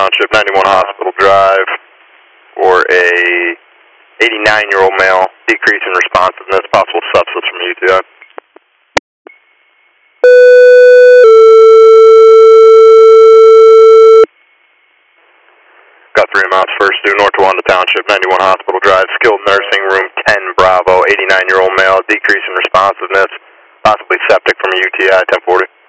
Township, 91 Hospital Drive, for a 89-year-old male, decrease in responsiveness, possible sepsis from UTI. Got 3 amounts, first due, North Towanda Township, 91 Hospital Drive, skilled nursing, room 10 Bravo, 89-year-old male, decrease in responsiveness, possibly septic from UTI, 1040.